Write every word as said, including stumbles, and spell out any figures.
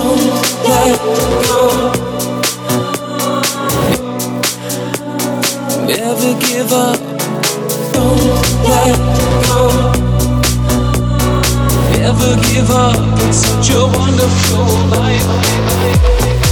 let go. Never give up. Don't let go. Never give up. It's such a wonderful life.